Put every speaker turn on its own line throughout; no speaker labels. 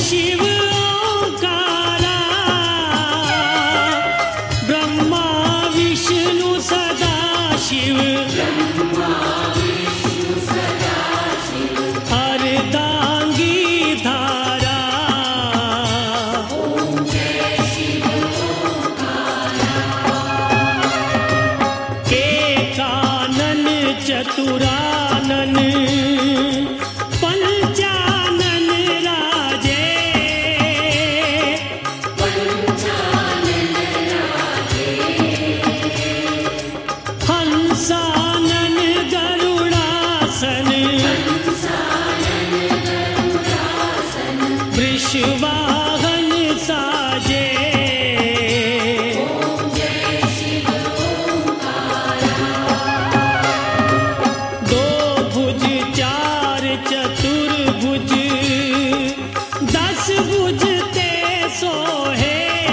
शिव ओंकारा, ब्रह्मा विष्णु सदा शिव, अर्धांगी धारा। एकानन चतुरानन पंचानन राजे, हंसानन गरुड़ासन, वृषवाहन साजे। दो भुज चार चतुर्भुज, 10 भुज ते सोहे,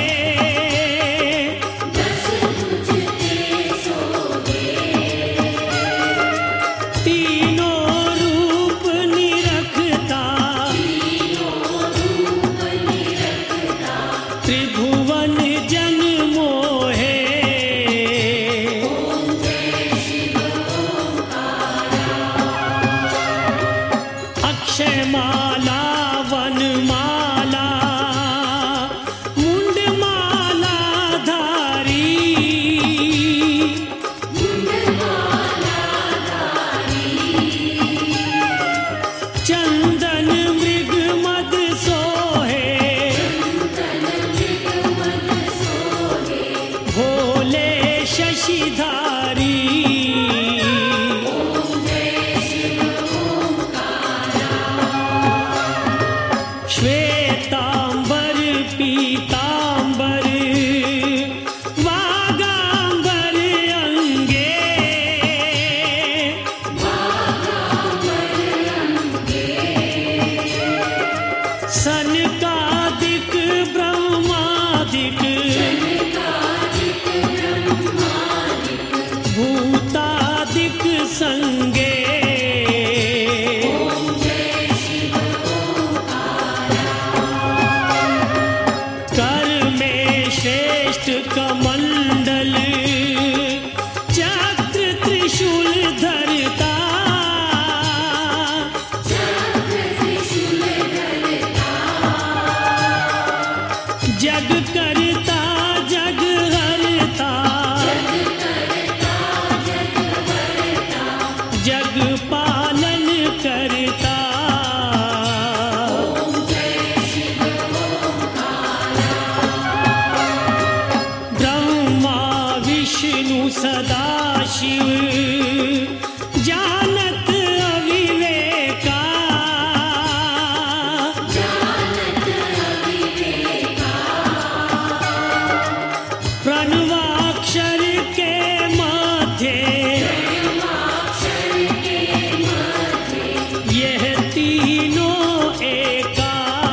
तीनों रूप निरखता, त्रिभुवन जन मोहे। अक्षयमाला वनमाला मुंडमाला धारी, चंदन मृग मद सोहे, भोले शशिधारी। श्वेतांबर पीतांबर वागांबर अंगे, सनकादिक ब्रह्मादिक, भूतादिक संगे। कर में श्रेष्ठ कमंडल, चक्र त्रिशूल धरता, जग करता जग हरता, जग पालन करता। ब्रह्मा विष्णु सदा शिव, जानत अविवेका, प्रणवाक्षर के मध्य, यह तीनों एका।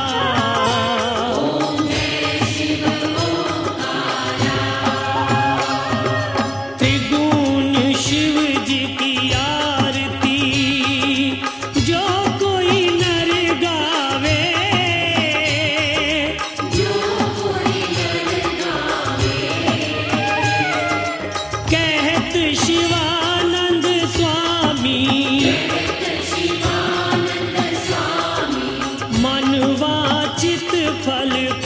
त्रिगुण शिव जी की आरती, जो कोई नर गावे, कहत शिवानंद स्वामी, मन वांछित फल